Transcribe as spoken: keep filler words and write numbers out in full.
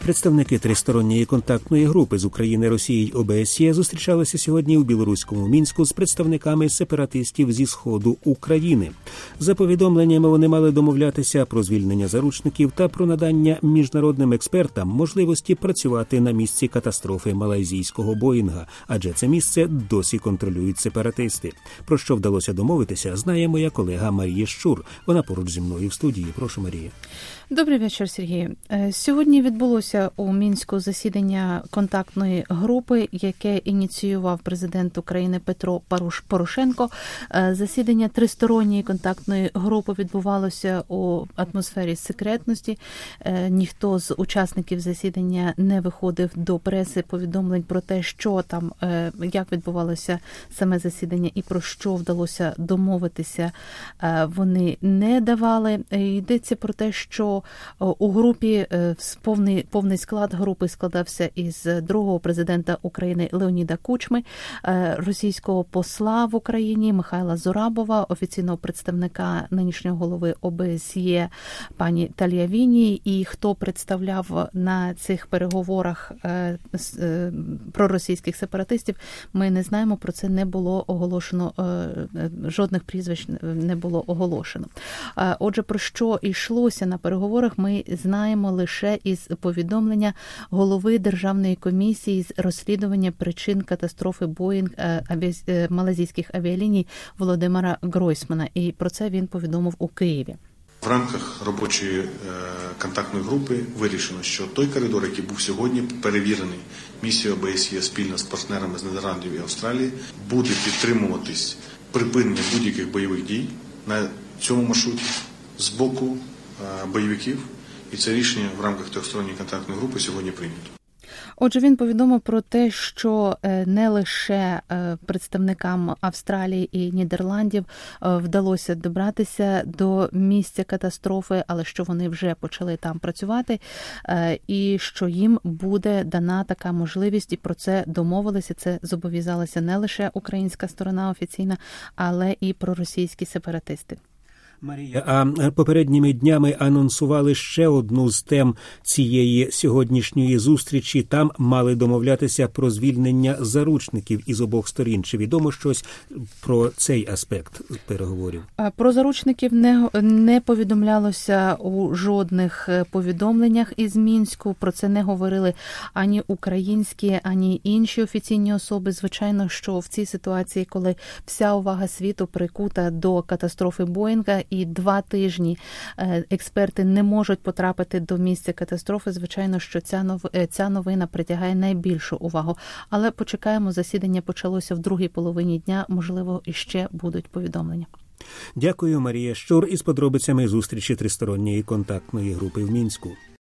Представники тристоронньої контактної групи з України, Росії й О Б С Є зустрічалися сьогодні у білоруському Мінську з представниками сепаратистів зі сходу України. За повідомленнями, вони мали домовлятися про звільнення заручників та про надання міжнародним експертам можливості працювати на місці катастрофи малайзійського Боїнга, адже це місце досі контролюють сепаратисти. Про що вдалося домовитися, знає моя колега Марія Щур. Вона поруч зі мною в студії. Прошу, Марія. Добрий вечір, Сергій. Сьогодні відбулося у Мінську засідання контактної групи, яке ініціював президент України Петро Порошенко. Засідання тристоронньої контактної групи відбувалося у атмосфері секретності. Ніхто з учасників засідання не виходив до преси повідомлень про те, що там, як відбувалося саме засідання і про що вдалося домовитися, вони не давали. Йдеться про те, що у групі повний, повний склад групи складався із другого президента України Леоніда Кучми, російського посла в Україні Михайла Зорабова, офіційного представника нинішнього голови О Б С Є пані Тальявіні, і хто представляв на цих переговорах проросійських сепаратистів, ми не знаємо, про це не було оголошено, жодних прізвищ не було оголошено. Отже, про що йшлося на переговорах, ми знаємо лише із повідомлення голови Державної комісії з розслідування причин катастрофи Боїнг малайзійських авіаліній Володимира Гройсмана. І про це він повідомив у Києві. В рамках робочої контактної групи вирішено, що той коридор, який був сьогодні перевірений місією О Б С Є спільно з партнерами з Нідерландів і Австралії, буде підтримуватись припинення будь-яких бойових дій на цьому маршруті з боку бойовиків, і це рішення в рамках трьохсторонньої контактної групи сьогодні прийнято. Отже, він повідомив про те, що не лише представникам Австралії і Нідерландів вдалося добратися до місця катастрофи, але що вони вже почали там працювати, і що їм буде дана така можливість, і про це домовилися, це зобов'язалася не лише українська сторона офіційна, але і проросійські сепаратисти. Марія, а попередніми днями анонсували ще одну з тем цієї сьогоднішньої зустрічі. Там мали домовлятися про звільнення заручників із обох сторін. Чи відомо щось про цей аспект переговорів? Про заручників не, не повідомлялося у жодних повідомленнях із Мінську. Про це не говорили ані українські, ані інші офіційні особи. Звичайно, що в цій ситуації, коли вся увага світу прикута до катастрофи Боїнга, і два тижні експерти не можуть потрапити до місця катастрофи, звичайно, що ця, нов... ця новина притягає найбільшу увагу. Але почекаємо, засідання почалося в другій половині дня, можливо, іще будуть повідомлення. Дякую, Марія Щур, із подробицями зустрічі тристоронньої контактної групи в Мінську.